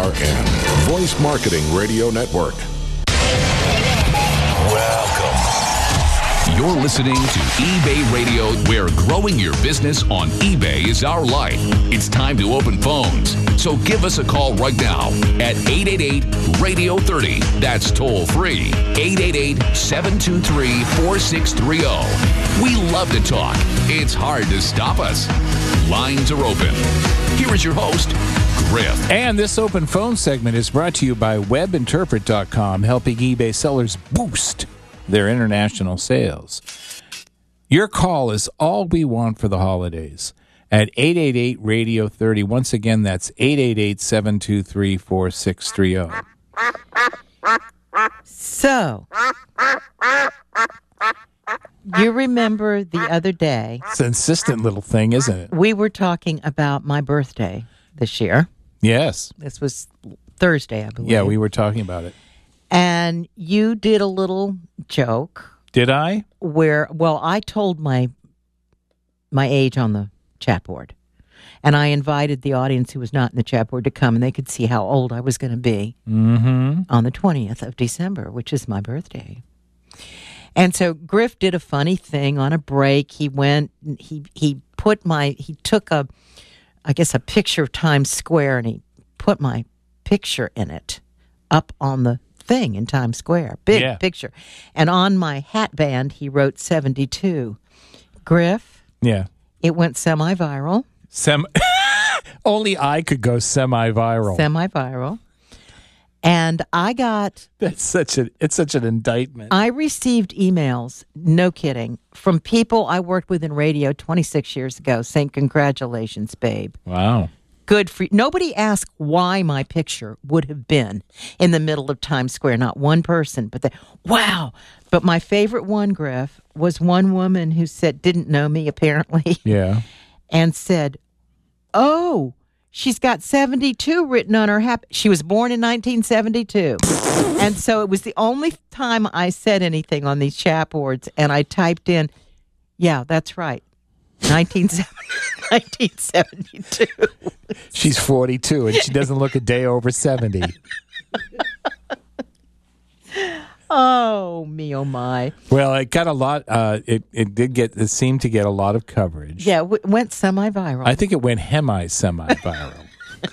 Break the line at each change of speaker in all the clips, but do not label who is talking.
and Voice Marketing Radio Network.
Welcome. You're listening to eBay Radio, where growing your business on eBay is our life. It's time to open phones. So give us a call right now at 888-RADIO-30. That's toll free. 888-723-4630. We love to talk. It's hard to stop us. Lines are open. Here is your host, Griff.
And this open phone segment is brought to you by WebInterpret.com, helping eBay sellers boost their international sales. Your call is all we want for the holidays at 888-RADIO-30. Once again, that's 888-723-4630.
So, you remember the other day...
It's an insistent little thing, isn't it?
We were talking about my birthday this year.
Yes.
This was Thursday, I believe.
Yeah, we were talking about it.
And you did a little joke.
Did I?
Where, well, I told my age on the chat board. And I invited the audience who was not in the chat board to come, and they could see how old I was going to be on the 20th of December, which is my birthday. And so Griff did a funny thing on a break. He went, he took a picture of Times Square, and he put my picture in it up on the thing in Times Square. Big picture. And on my hat band, he wrote 72. Griff.
Yeah.
It went semi-viral.
Only I could go semi-viral.
Semi-viral. And I got...
It's such an indictment.
I received emails, no kidding, from people I worked with in radio 26 years ago saying, congratulations, babe.
Wow.
Good for you. Nobody asked why my picture would have been in the middle of Times Square. Not one person, but wow. But my favorite one, Griff, was one woman who didn't know me apparently.
Yeah.
And said, oh, she's got 72 written on her hat. She was born in 1972. And so it was the only time I said anything on these chat boards, and I typed in, yeah, that's right, 1972.
She's 42, and she doesn't look a day over 70.
Oh, me, oh, my.
Well, it got a lot, it seemed to get a lot of coverage.
Yeah, it went semi-viral.
I think it went semi-viral.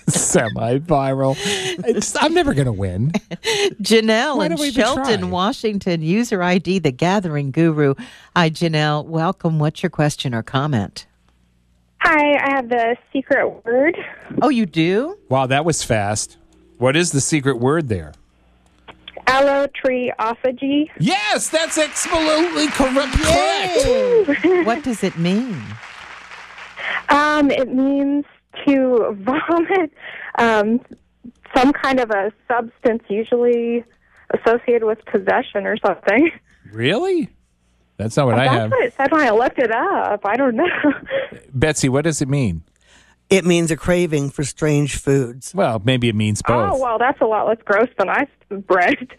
Semi-viral. I'm never going to win.
Janelle in Shelton, Washington, user ID, The Gathering Guru. Hi, Janelle. Welcome. What's your question or comment?
Hi, I have the secret word.
Oh, you do?
Wow, that was fast. What is the secret word there?
Allotriophagy.
Yes, that's absolutely correct.
What does it mean?
It means to vomit some kind of a substance, usually associated with possession or something.
Really? That's not what I have.
That's what it said when I looked it up. I don't know.
Betsy, what does it mean?
It means a craving for strange foods.
Well, maybe it means both.
Oh, well, that's a lot less gross than I read.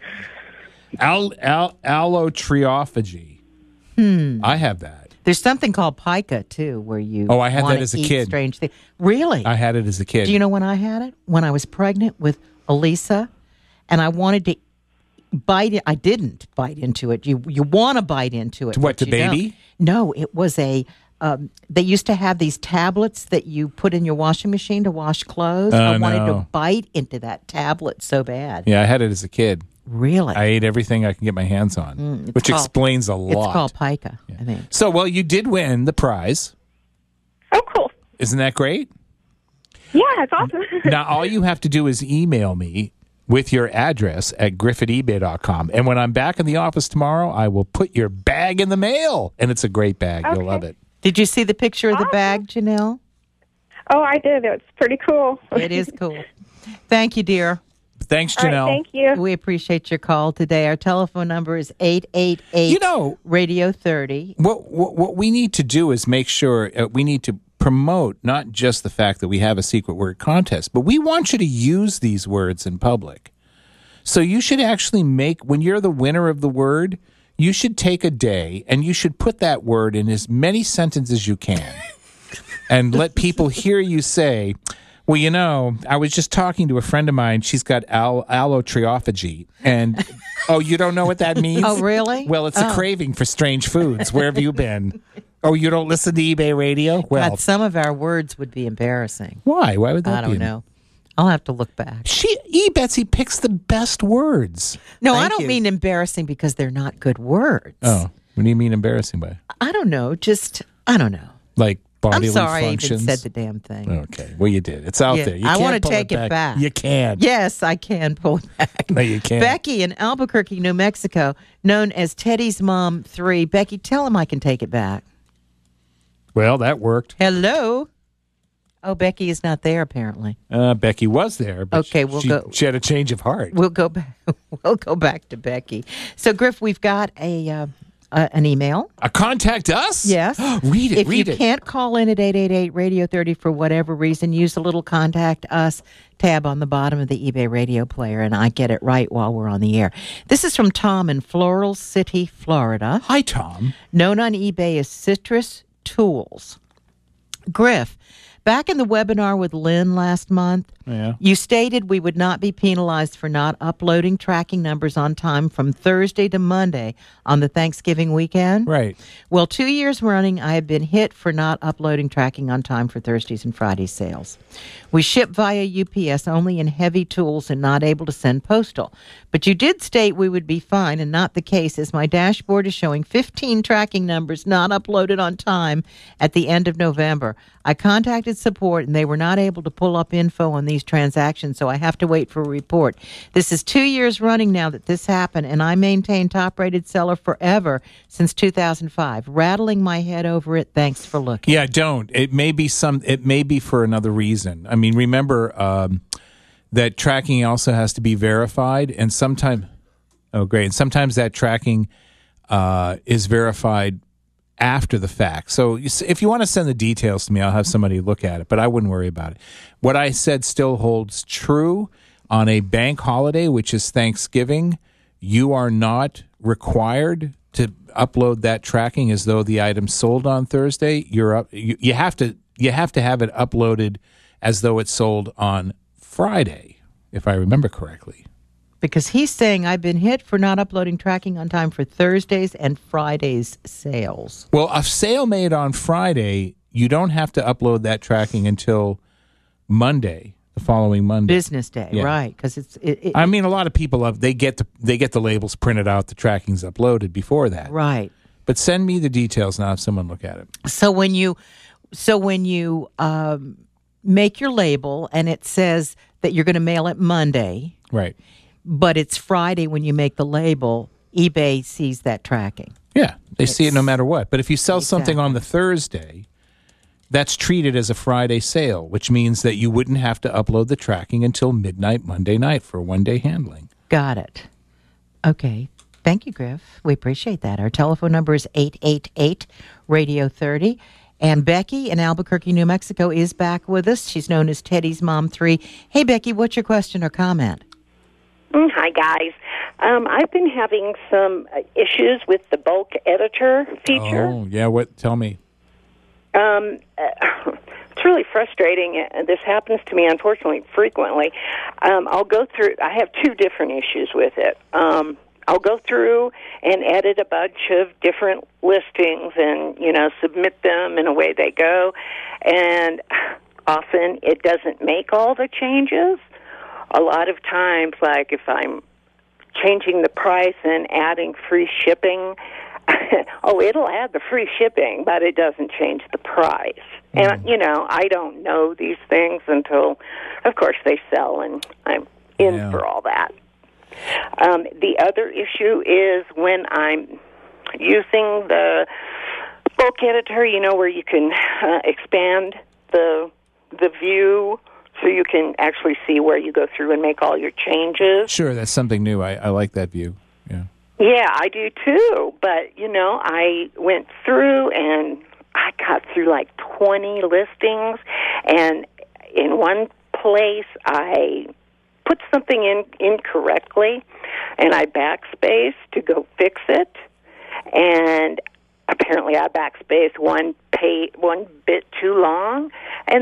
Allotriophagy. I have that.
There's something called pica, too, where you
I had that as a kid.
Strange things. Really?
I had it as a kid.
Do you know when I had it? When I was pregnant with Elisa, and I wanted to bite it. I didn't bite into it. You want to bite into it.
What, the baby?
No, it was a... they used to have these tablets that you put in your washing machine to wash clothes. I wanted to bite into that tablet so bad.
Yeah, I had it as a kid.
Really?
I ate everything I can get my hands on, which explains a lot.
It's called pica, I think.
So, well, you did win the prize.
Oh, cool.
Isn't that great?
Yeah, it's awesome.
Now, all you have to do is email me with your address at griff@ebay.com. And when I'm back in the office tomorrow, I will put your bag in the mail. And it's a great bag.
Okay.
You'll love it.
Did you see the picture of the bag, Janelle?
Oh, I did. It's pretty cool.
It is cool. Thank you, dear.
Thanks, Janelle.
All right, thank you.
We appreciate your call today. Our telephone number is 888-RADIO-30.
What we need to do is make sure we need to promote not just the fact that we have a secret word contest, but we want you to use these words in public. So you should actually when you're the winner of the word, you should take a day and you should put that word in as many sentences as you can and let people hear you say, Well, I was just talking to a friend of mine. She's got allotriophagy. And, you don't know what that means?
Oh, really?
Well, it's a craving for strange foods. Where have you been? Oh, you don't listen to eBay Radio? Well,
God, some of our words would be embarrassing.
why? Why would that
I
be?
don't know. I'll have to look back.
Betsy picks the best words.
No, I
Thank
don't
you.
mean embarrassing because they're not good words.
Oh, what do you mean embarrassing by?
I don't know. I don't know.
Like
I'm
bodily
sorry
functions?
I even said the damn thing.
Okay. Well, you did. It's out
Yeah,
there. You
I
can't
wanna
pull
take it back.
You can't.
Yes, I can pull it back.
No, you can't.
Becky in Albuquerque, New Mexico, known as Teddy's Mom 3. Becky, tell him I can take it back.
Well, that worked.
Hello? Oh, Becky is not there, apparently.
Becky was there, but
Okay, we'll go.
She had a change of heart.
We'll go back. We'll go back to Becky. So, Griff, we've got an email.
Contact us?
Yes.
Read it.
If
Read
you
it.
can't call in at 888-Radio-30 for whatever reason, use the little Contact Us tab on the bottom of the eBay Radio player, and I get it right while we're on the air. This is from Tom in Floral City, Florida,
Hi, Tom.
known on eBay as Citrus Tools. Griff, back in the webinar with Lynn last month,
Yeah.
you stated we would not be penalized for not uploading tracking numbers on time from Thursday to Monday on the Thanksgiving weekend.
Right.
Well, 2 years running, I have been hit for not uploading tracking on time for Thursdays and Fridays sales. We ship via UPS only in heavy tools and not able to send postal. But you did state we would be fine, and not the case, as my dashboard is showing 15 tracking numbers not uploaded on time at the end of November. I contacted support, and they were not able to pull up info on these transactions, so I have to wait for a report. This is 2 years running now that this happened, and I maintain top-rated seller forever since 2005. Rattling my head over it. Thanks for looking.
Yeah, don't. It may be for another reason. I mean, remember that tracking also has to be verified, and sometimes that tracking is verified after the fact. So if you want to send the details to me, I'll have somebody look at it, but I wouldn't worry about it. What I said still holds true. On a bank holiday, which is Thanksgiving, you are not required to upload that tracking as though the item sold on Thursday. You have to have it uploaded as though it sold on Friday, if I remember correctly.
Because he's saying I've been hit for not uploading tracking on time for Thursdays and Fridays sales.
Well, a sale made on Friday, you don't have to upload that tracking until Monday, the following Monday.
Business day,
Yeah.
right? Because
I mean, a lot of people they get the labels printed out, the tracking's uploaded before that.
right.
But send me the details and I'll have someone look at it.
So when you make your label and it says that you're going to mail it Monday,
Right.
but it's Friday when you make the label, eBay sees that tracking.
Yeah, they see it no matter what. But if you sell something
Exactly.
on the Thursday, that's treated as a Friday sale, which means that you wouldn't have to upload the tracking until midnight Monday night for one-day handling.
Got it. Okay. Thank you, Griff. We appreciate that. Our telephone number is 888-Radio-30. And Becky in Albuquerque, New Mexico is back with us. She's known as Teddy's Mom 3. Hey, Becky, what's your question or comment?
Hi, guys. I've been having some issues with the bulk editor feature.
Oh, yeah. What? Tell me.
It's really frustrating. This happens to me, unfortunately, frequently. I'll go through. I have two different issues with it. I'll go through and edit a bunch of different listings and, submit them in a way they go. And often it doesn't make all the changes. A lot of times, like if I'm changing the price and adding free shipping, it'll add the free shipping, but it doesn't change the price. And, I don't know these things until, of course, they sell, and I'm in for all that. The other issue is when I'm using the bulk editor, where you can expand the view so you can actually see where you go through and make all your changes.
Sure, that's something new. I like that view. Yeah.
Yeah, I do too. But, I went through and I got through like 20 listings, and in one place I put something in incorrectly, and I backspace to go fix it, and apparently I backspaced one bit too long, and the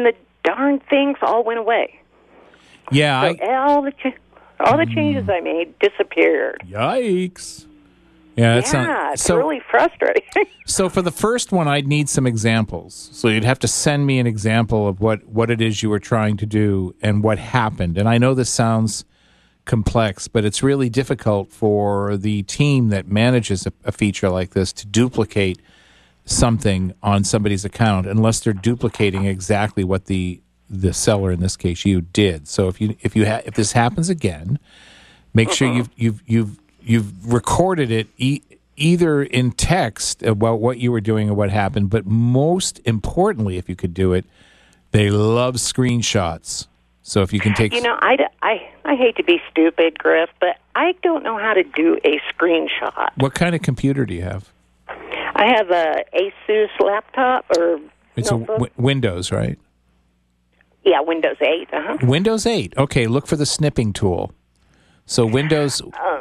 darn things all went away.
Yeah,
So all the changes I made disappeared.
Yikes. Yeah,
It's really frustrating.
So for the first one, I'd need some examples. So you'd have to send me an example of what it is you were trying to do and what happened. And I know this sounds complex, but it's really difficult for the team that manages a feature like this to duplicate something on somebody's account unless they're duplicating exactly what the seller, in this case you, did. So if this happens again, make sure you've recorded it either in text about what you were doing or what happened, but most importantly, if you could do it, they love screenshots. So if you can take...
I hate to be stupid, Griff, but I don't know how to do a screenshot.
What kind of computer do you have?
I have a Asus laptop or
It's
notebook.
a Windows, right?
Yeah, Windows 8.
Windows 8. Okay, look for the snipping tool. So Windows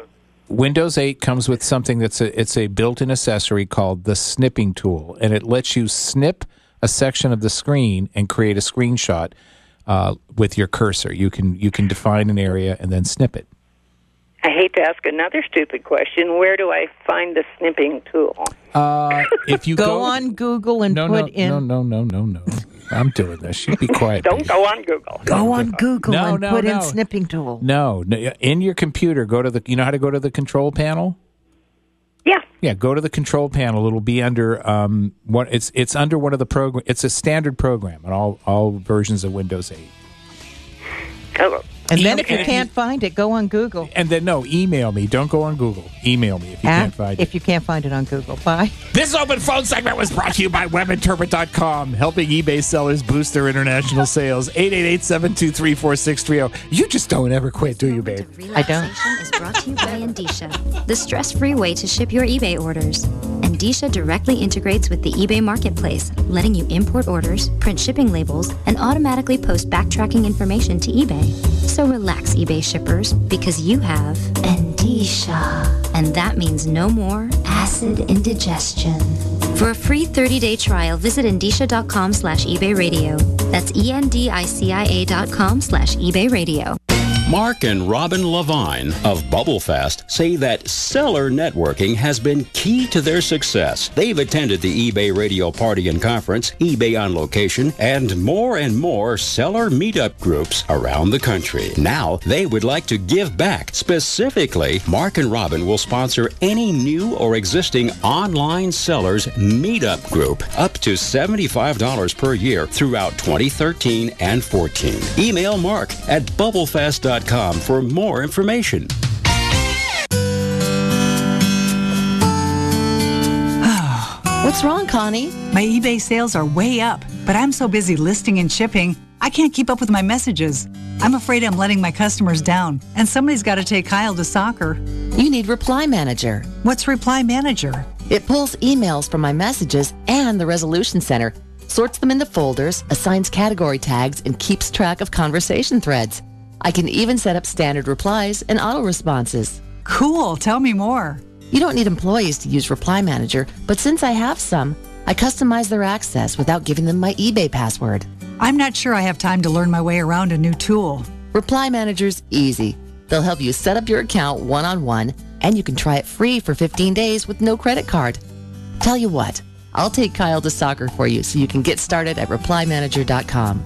8 comes with something it's a built-in accessory called the snipping tool, and it lets you snip a section of the screen and create a screenshot with your cursor. You can define an area and then snip it.
I hate to ask another stupid question. Where do I find the snipping tool?
If you
go on Google and put in...
No. I'm doing this. You be quiet.
Don't go on Google.
Go on Google and put in
No.
snipping tool.
No. In your computer, go to you know how to go to the control panel?
Yeah.
Yeah, go to the control panel. It'll be under it's under one of the program. It's a standard program on all versions of Windows 8.
Oh.
And then if you can't find it, go on Google.
And then email me. Don't go on Google. Email me if you can't find it.
If you can't find it on Google. Bye.
This open phone segment was brought to you by WebInterpret.com, helping eBay sellers boost their international sales. 888-723-4630. You just don't ever quit, do you, babe?
I don't.
Relaxation is brought to you by Endicia, the stress-free way to ship your eBay orders. Endicia directly integrates with the eBay marketplace, letting you import orders, print shipping labels, and automatically post backtracking information to eBay. So relax, eBay shippers, because you have Endicia. And that means no more acid indigestion. For a free 30-day trial, visit Endicia.com/eBay Radio. That's ENDICIA.com/eBay Radio.
Mark and Robin Levine of BubbleFest say that seller networking has been key to their success. They've attended the eBay Radio Party and Conference, eBay on Location, and more seller meetup groups around the country. Now, they would like to give back. Specifically, Mark and Robin will sponsor any new or existing online sellers meetup group, up to $75 per year throughout 2013 and 14. Email Mark at BubbleFest.com for more information.
What's wrong, Connie?
My eBay sales are way up, but I'm so busy listing and shipping, I can't keep up with my messages. I'm afraid I'm letting my customers down, and somebody's got to take Kyle to soccer.
You need Reply Manager.
What's Reply Manager?
It pulls emails from my messages and the Resolution Center, sorts them into folders, assigns category tags, and keeps track of conversation threads. I can even set up standard replies and auto responses.
Cool. Tell me more.
You don't need employees to use Reply Manager, but since I have some, I customize their access without giving them my eBay password.
I'm not sure I have time to learn my way around a new tool.
Reply Manager's easy. They'll help you set up your account one-on-one, and you can try it free for 15 days with no credit card. Tell you what, I'll take Kyle to soccer for you so you can get started at ReplyManager.com.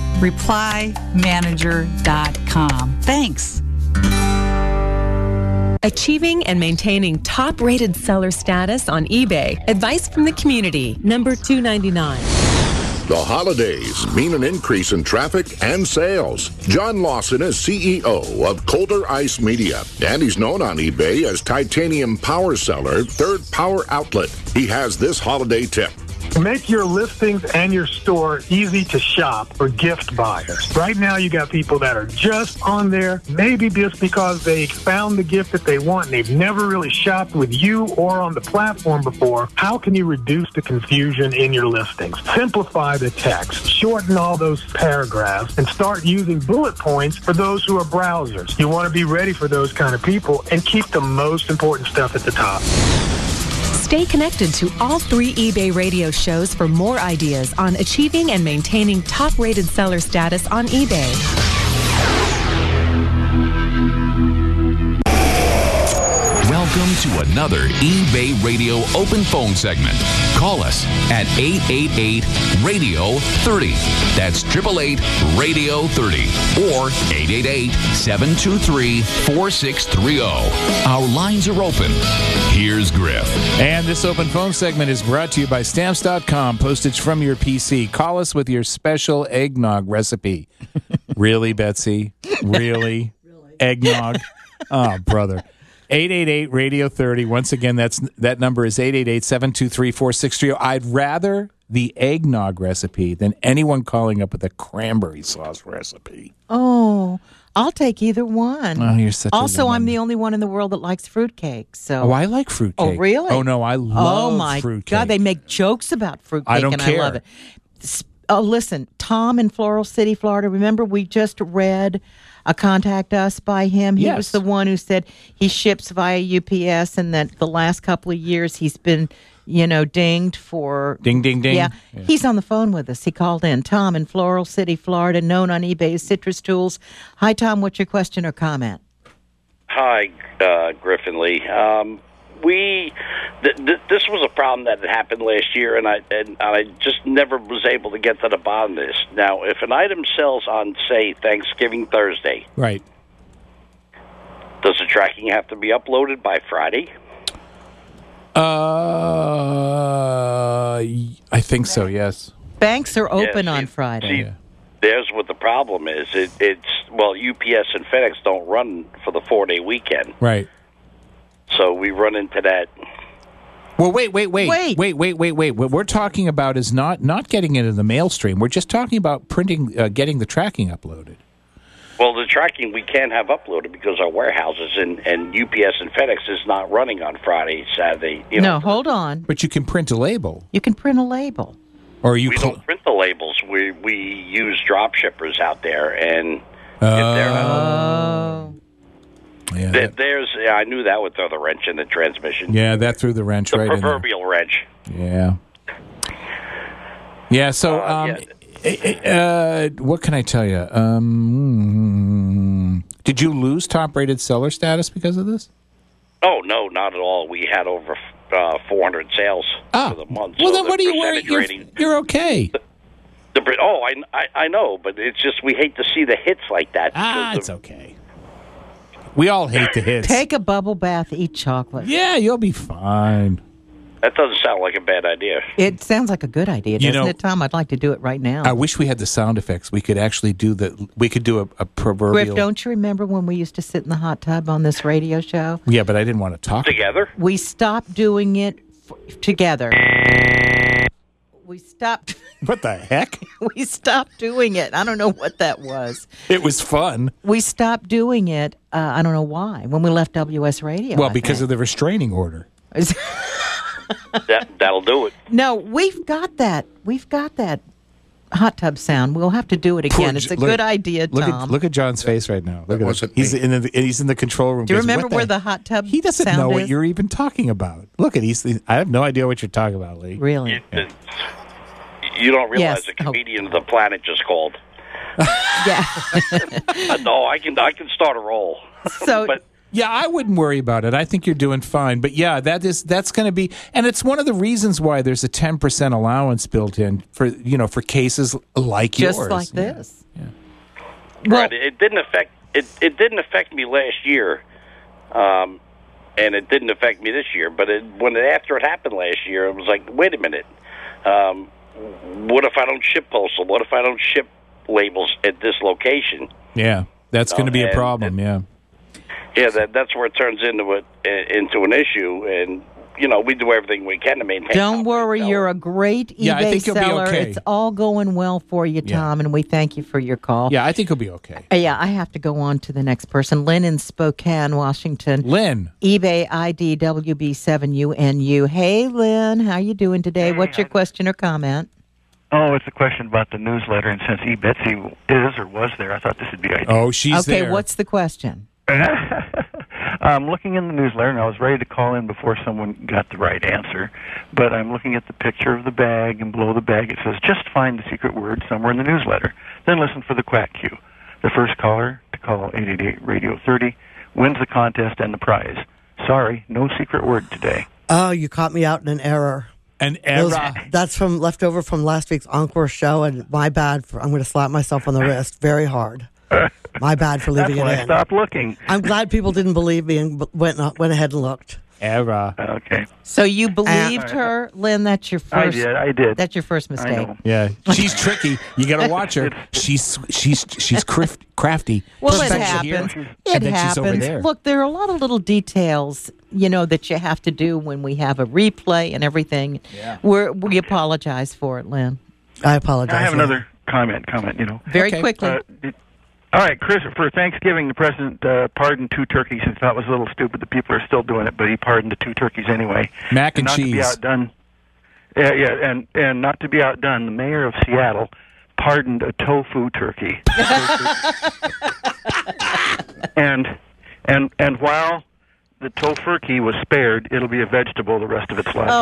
ReplyManager.com. Thanks.
Achieving and maintaining top-rated seller status on eBay. Advice from the community. Number 299.
The holidays mean an increase in traffic and sales. John Lawson is CEO of Colder Ice Media, and he's known on eBay as Titanium Power Seller, third power outlet. He has this holiday tip.
Make your listings and your store easy to shop for gift buyers. Right now, you got people that are just on there, maybe just because they found the gift that they want and they've never really shopped with you or on the platform before. How can you reduce the confusion in your listings? Simplify the text, shorten all those paragraphs, and start using bullet points for those who are browsers. You want to be ready for those kind of people and keep the most important stuff at the top.
Stay connected to all 3 eBay radio shows for more ideas on achieving and maintaining top-rated seller status on eBay.
Welcome to another eBay Radio open phone segment. Call us at 888-RADIO-30. That's 888-RADIO-30 or 888-723-4630. Our lines are open. Here's Griff.
And this open phone segment is brought to you by Stamps.com. Postage from your PC. Call us with your special eggnog recipe. Really, Betsy? Really? Eggnog? Oh, brother. 888-RADIO-30. Once again, that number is 888-723-4630. I'd rather the eggnog recipe than anyone calling up with a cranberry sauce recipe.
Oh, I'll take either one.
Oh, you're such
also,
a woman.
I'm the only one in the world that likes fruitcake. So.
Oh, I like fruitcake.
Oh, really?
Oh, no, I love
Oh, my
fruitcake.
God, they make jokes about fruitcake,
I don't
and
care.
I love it. Oh, listen, Tom in Floral City, Florida, remember we just read a Contact Us by him? He was the one who said he ships via UPS and that the last couple of years he's been, dinged for...
Ding, ding, ding.
Yeah. He's on the phone with us. He called in. Tom in Floral City, Florida, known on eBay as Citrus Tools. Hi, Tom. What's your question or comment?
Hi, Griffin Lee. This was a problem that had happened last year, and I just never was able to get to the bottom of this. Now, if an item sells on, say, Thanksgiving Thursday,
right,
does the tracking have to be uploaded by Friday?
I think so, yes.
Banks are open on Friday.
There's what the problem is. UPS and FedEx don't run for the 4-day weekend.
Right.
So we run into that.
Well, wait. What we're talking about is not getting it in the mail stream. We're just talking about getting the tracking uploaded.
Well, the tracking we can't have uploaded because our warehouses and UPS and FedEx is not running on Friday, Saturday.
No, hold on.
But you can print a label.
You can print a label.
Or
we don't print the labels. We use drop shippers out there, and I knew that would throw the wrench in the transmission.
Yeah, that threw the wrench right in there.
The proverbial wrench.
Yeah. Yeah, so what can I tell you? Did you lose top-rated seller status because of this?
Oh, no, not at all. We had over 400 sales for the month.
Well, then what are you worried? You're okay.
I know, but it's just we hate to see the hits like that.
It's okay. We all hate the hits.
Take a bubble bath, eat chocolate.
Yeah, you'll be fine.
That doesn't sound like a bad idea.
It sounds like a good idea, doesn't it, Tom? I'd like to do it right now.
I wish we had the sound effects. We could actually do a proverbial...
Griff, don't you remember when we used to sit in the hot tub on this radio show?
Yeah, but I didn't want to talk.
Together?
We stopped doing it together. We stopped...
What the heck?
We stopped doing it. I don't know what that was.
It was fun.
We stopped doing it, I don't know why, when we left WS Radio.
Well, because of the restraining order.
That'll do it.
No, we've got that. We've got that hot tub sound. We'll have to do it again. It's a good idea, Tom.
Look at John's face right now. Look at him. He's in the control room.
Do you remember where the hot tub?
He doesn't know what you're even talking about. Look at I have no idea what you're talking about, Lee.
Really?
You don't realize a comedian of the planet just called.
Yeah.
No, I can start a roll.
So.
Yeah, I wouldn't worry about it. I think you're doing fine. But yeah, that's going to be, and it's one of the reasons why there's a 10% allowance built in for cases like yours.
Just like this.
Yeah.
Well, right. It didn't affect me last year, and it didn't affect me this year. But after it happened last year, it was like, wait a minute. What if I don't ship postal? What if I don't ship labels at this location?
Yeah, that's going to be a problem.
Yeah, that's where it turns into an issue, and we do everything we can to maintain.
Don't worry, you're a great eBay
I think
seller.
You'll be okay.
It's all going well for you, Tom, and we thank you for your call.
Yeah, I think you'll be okay.
Yeah, I have to go on to the next person. Lynn in Spokane, Washington.
Lynn.
eBay ID WB7UNU. Hey, Lynn, how you doing today? What's your question or comment?
Oh, it's a question about the newsletter, and since eBetsy is or was there, I thought this would be ideal.
Oh, she's there.
Okay, what's the question?
I'm looking in the newsletter, and I was ready to call in before someone got the right answer. But I'm looking at the picture of the bag, and below the bag it says, just find the secret word somewhere in the newsletter. Then listen for the quack cue. The first caller to call 888-Radio-30 wins the contest and the prize. Sorry, no secret word today.
Oh, you caught me out in an error.
An error?
That's from leftover from last week's Encore show, and my bad. I'm going to slap myself on the wrist very hard. My bad for leaving it in.
That's why I stopped looking.
I'm glad people didn't believe me and went ahead and looked.
Error.
Okay.
So you believed her, Lynn? That's your first.
I did.
That's your first mistake.
Yeah, she's tricky. You got to watch her. She's crafty.
Well, it happens. It happens. Look, there are a lot of little details, that you have to do when we have a replay and everything. Yeah. We apologize for it, Lynn.
I apologize.
I have another comment.
Very quickly.
All right, Chris, for Thanksgiving, the president pardoned 2 turkeys. He thought it was a little stupid. The people are still doing it, but he pardoned the 2 turkeys anyway.
Mac and
not
cheese.
To be outdone, and not to be outdone, the mayor of Seattle pardoned a tofu turkey. and while the tofurkey was spared, it'll be a vegetable the rest of its life.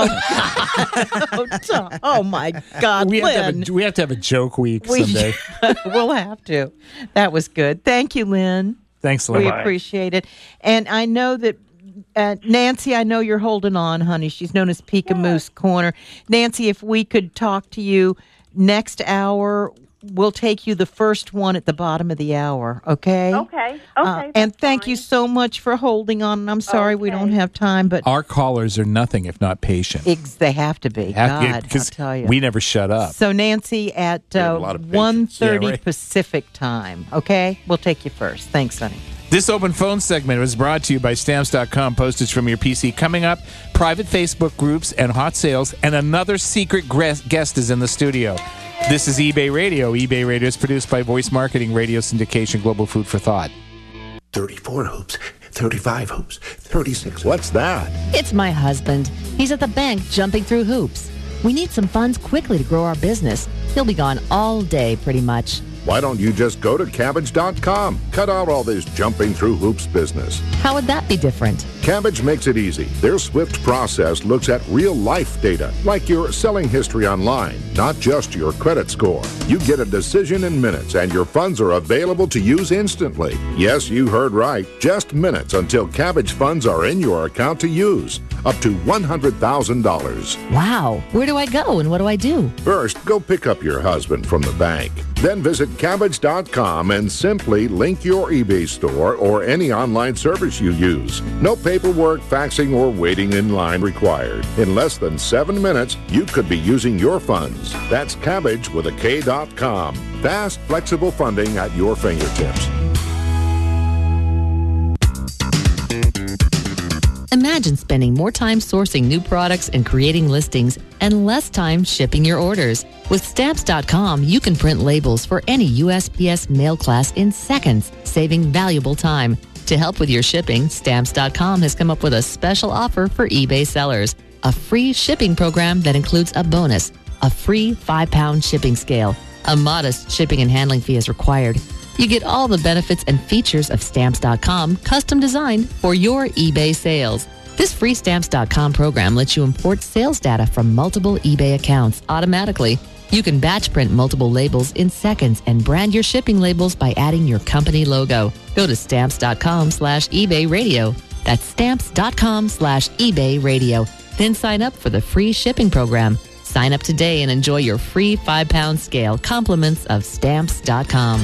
Oh my God,
we
Lynn.
Have to have a joke week someday.
We'll have to. That was good. Thank you, Lynn.
Thanks, Lynn.
We appreciate it. And I know that, Nancy, I know you're holding on, honey. She's known as Pika Moose Corner. Nancy, if we could talk to you next hour, we'll take you the first one at the bottom of the hour, okay?
Okay.
And thank you so much for holding on. And I'm sorry we don't have time, but
our callers are nothing if not patient.
They have to be. God, I'll tell you.
We never shut up.
So, Nancy, at 1:30 Pacific time, okay? We'll take you first. Thanks, honey.
This open phone segment was brought to you by Stamps.com. Postage from your PC. Coming up, private Facebook groups and hot sales, and another secret guest is in the studio. This is eBay Radio. eBay Radio is produced by Voice Marketing, Radio Syndication, Global Food for Thought.
34 hoops, 35 hoops, 36. What's that?
It's my husband. He's at the bank jumping through hoops. We need some funds quickly to grow our business. He'll be gone all day, pretty much.
Why don't you just go to Kabbage.com? Cut out all this jumping through hoops business.
How would that be different?
Kabbage makes it easy. Their swift process looks at real-life data, like your selling history online, not just your credit score. You get a decision in minutes, and your funds are available to use instantly. Yes, you heard right. Just minutes until Kabbage funds are in your account to use. Up to $100,000.
Wow. Where do I go and what do I do?
First, go pick up your husband from the bank. Then visit Kabbage.com and simply link your eBay store or any online service you use. No paperwork, faxing, or waiting in line required. In less than 7 minutes, you could be using your funds. That's Kabbage with a K.com. Fast, flexible funding at your fingertips.
Imagine spending more time sourcing new products and creating listings and less time shipping your orders. With Stamps.com, you can print labels for any USPS mail class in seconds, saving valuable time. To help with your shipping, Stamps.com has come up with a special offer for eBay sellers. A free shipping program that includes a bonus, a free 5-pound shipping scale. A modest shipping and handling fee is required. You get all the benefits and features of Stamps.com, custom designed for your eBay sales. This free Stamps.com program lets you import sales data from multiple eBay accounts automatically. You can batch print multiple labels in seconds and brand your shipping labels by adding your company logo. Go to Stamps.com/eBay Radio. That's Stamps.com/eBay Radio. Then sign up for the free shipping program. Sign up today and enjoy your free 5-pound scale. Compliments of Stamps.com.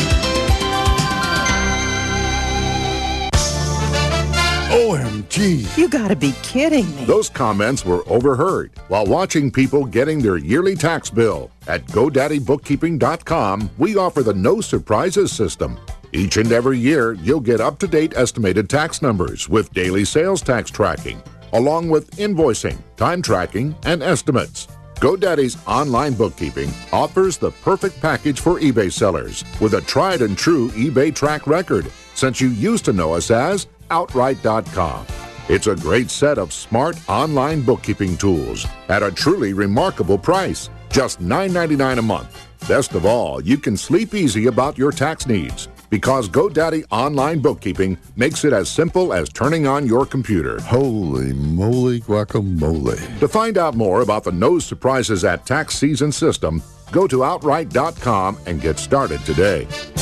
OMG.
You gotta be kidding me.
Those comments were overheard while watching people getting their yearly tax bill. At GoDaddyBookkeeping.com, we offer the No Surprises system. Each and every year, you'll get up-to-date estimated tax numbers with daily sales tax tracking, along with invoicing, time tracking, and estimates. GoDaddy's online bookkeeping offers the perfect package for eBay sellers with a tried-and-true eBay track record, since you used to know us as Outright.com. It's a great set of smart online bookkeeping tools at a truly remarkable price, just $9.99 a month. Best of all, you can sleep easy about your tax needs. because GoDaddy Online Bookkeeping makes it as simple as turning on your computer.
Holy moly guacamole.
To find out more about the No Surprises at Tax Season system, go to Outright.com and get started today.